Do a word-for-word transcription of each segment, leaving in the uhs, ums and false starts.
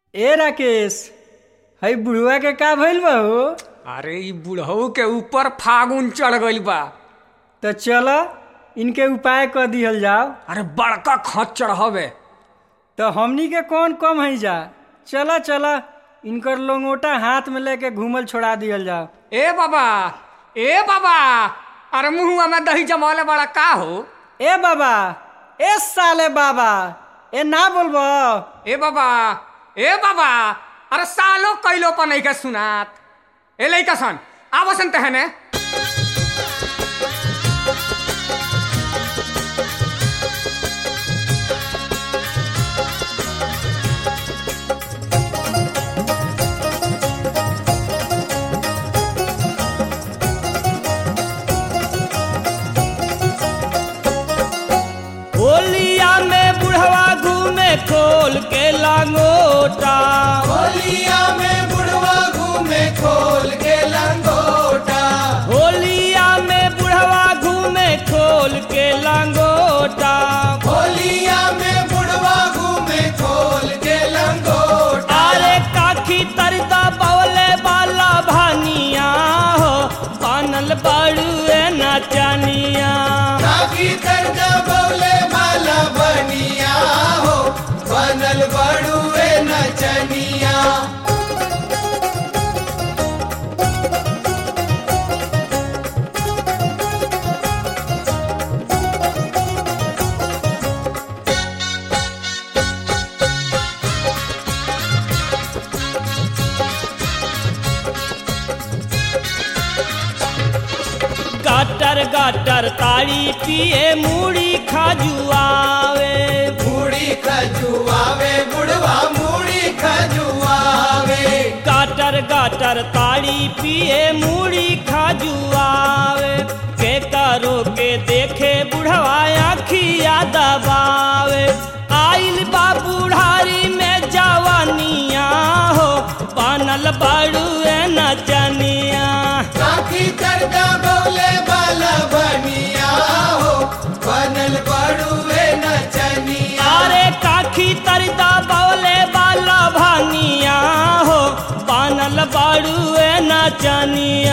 ए राकेश, हई बुढ़वा के का भइल बा हो? अरे ई बुढ़ऊ के ऊपर फागुन चढ़ गइल बा। तो चल इनके उपाय कर दिहल जाओ। अरे बड़का खच्चर हवे। तो हमनी के कौन कम है जा, चला चला इनकर लंगोटा हाथ में लेके घूमल छोड़ा दिहल जाओ। ए बाबा, ए बाबा, अरे मुहुआ में दही जमौले बड़ा का हो? ए बाबा, ए साले बाबा, ए ना बोलबो। ए बाबा, ए बाबा, अरे सालो कैलो पर नहीं के सुनात। ए लइका सन आवसन तहने। होलिया में बुढ़वा घूमे खोल के लंगोटा। होलिया में बुढ़वा घूमे खोल के लंगोटा। होलिया में बुढ़वा घूमे खोल के लंगोटा। होलिया में बुढ़वा घूमे खोल के लंगोटा। अरे काखी तरदा बवले बाला भानिया हो, बनल बड़ुए नचनिया। काकी दर्जा बौले माला बनिया हो, बनल बड़ुए नचनिया। गाटर गाटर ताड़ी पिए मूड़ी खजुआवे। मूड़ी खजुआवे बुढ़वा मूड़ी खजुआवे। गाटर गाटर ताड़ी पिए मूड़ी खजुआवे। के करो के देखे बुढ़वा आखिया दबावे। आइल बा बुढ़ारी में जवानिया हो, बनल बड़ुए नचनिया। काकी दर्जा बौले बाला बनिया हो, बनल बड़ुए नचनिया। अरे काखी तरदा बौले बाला भानिया हो, बनल बड़ुए नचनिया।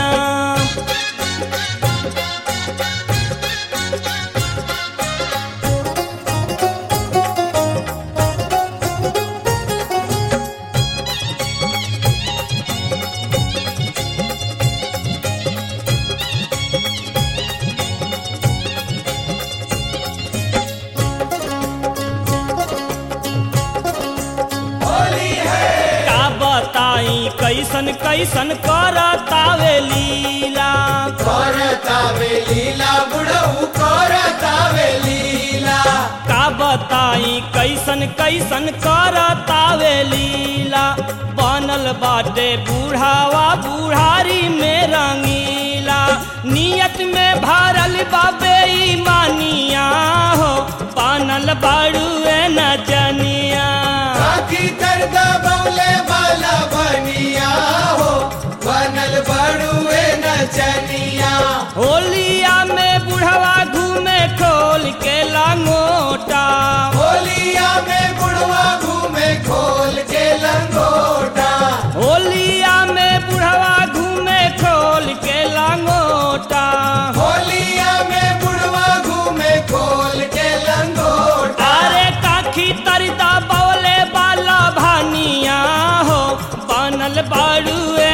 होली है का बताई कैसन कैसन करतावे लीला। करतावे लीला बुढ़ऊ करतावे लीला। का बताई कैसन कैसन करतावे लीला। बनल बाटे बूढ़ावा बुढ़ारी में रंगीला। नियत में भरल बाबे ईमानिया हो, बनल बड़ुए नचनिया। काकी दर्दा बौले बाला बनिया हो, बनल बड़ुए नचनिया। होलिया में बुढ़वा घूमे खोल के लंगोटा। होलिया में बुढ़वा घूमे खोल के लंगोटा। होलिया में बुढ़वा घूमे खोल के लंगोटा। होलिया में बुढ़वा घूमे खोल के लंगोटा। अरे काखी तरदा बौले बाला भानिया हो, बनल बड़ुए